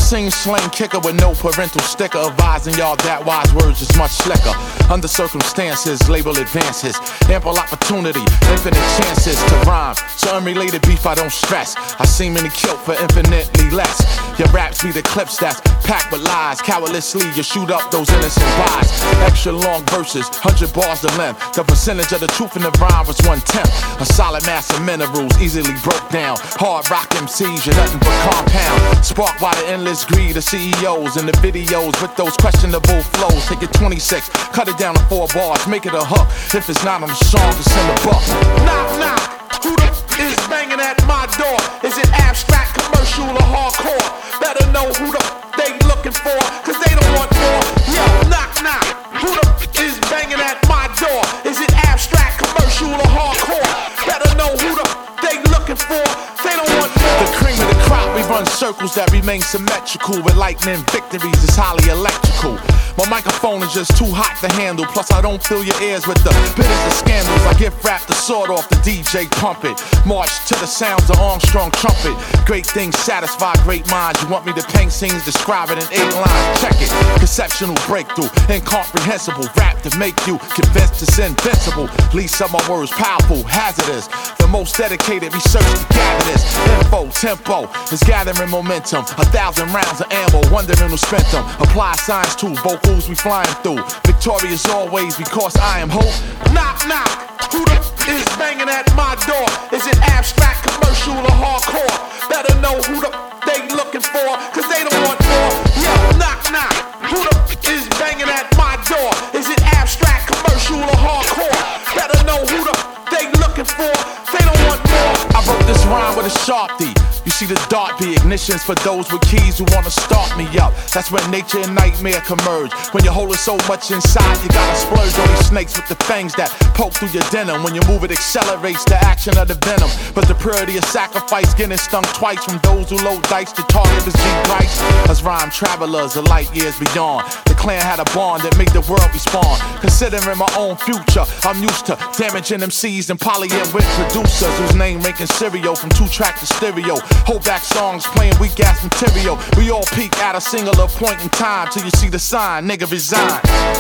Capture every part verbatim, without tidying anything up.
sing slang kicker with no parental sticker, advising y'all that wise words is much slicker. Under circumstances, label advances, ample opportunity, infinite chances to rhyme. So unrelated beef I don't stress. I seem many killed for infinitely less. Your raps be the clips that's packed with lies. Cowardlessly you shoot up those innocent buys. Extra long verses, hundred bars to length. The percentage of the truth in the rhyme was one tenth. A solid mass of minerals, easily broke down. Hard rock M Cs, you're nothing but compound. Sparked by the endless greed of C E Os and the videos with those questionable flows. Take it twenty-six, cut it down to four bars, make it a hook. If it's not on the song, it's in the book. Knock, knock, who the f is banging at my door? Is it abstract, commercial, or hardcore? Better know who the f they looking for, cause they don't want more. Yo, knock, knock, who the f is banging at my door? Is it abstract, commercial, or hardcore? Better know who the f they looking for, they don't want more. The cream of the crop, we run circles that remain symmetrical. With lightning victories, it's highly electrical. My microphone is just too hot to handle. Plus I don't fill your ears with the bitters of scandals. I gift wrap the sword off the D J pump it. March to the sounds of Armstrong trumpet. Great things satisfy great minds. You want me to paint scenes, describe it in eight lines. Check it, conceptual breakthrough, incomprehensible. Rap to make you convinced it's invincible. Least of my words powerful, hazardous. The most dedicated research to gather this info, tempo is gathering momentum. A thousand rounds of ammo, wondering who spent them. Apply science to vocals we flying through. Victorious always because I am hope. Knock, knock, who the f is banging at my door? Is it abstract, commercial, or hardcore? Better know who the f they looking for, cause they don't want more. Yo, knock, knock, who the f is banging at my door? Is it abstract, commercial, or hardcore? Better know who the f they looking for, they don't want more. I wrote this rhyme with a Sharpie. You see the dart be ignitions for those with keys who wanna start me up. That's when nature and nightmare converge. When you're holding so much inside, you gotta splurge on these snakes with the fangs that poke through your denim. When you move it accelerates the action of the venom. But the purity of sacrifice getting stung twice from those who load dice to target was G Price. Us rhyme travelers are light years beyond. The clan had a bond that made the world respond. Considering my own future, I'm used to damaging M Cs and polying with producers whose name making cereal from two track to stereo. Hold back songs playing weak ass material. We all peak at a singular point in time till you see the sign, nigga resign.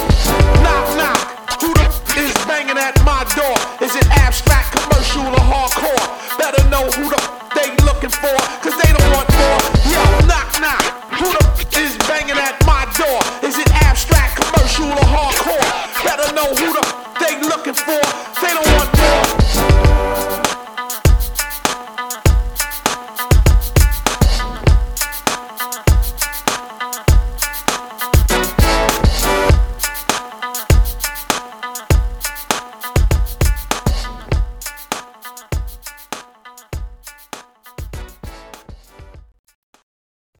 Knock, knock, who the f is banging at my door? Is it abstract, commercial, or hardcore? Better know who the f they looking for, cause they don't want more. Yo, knock, knock, who the f is banging at my door? Is it abstract, commercial, or hardcore? Better know who the f they looking for, they don't want more.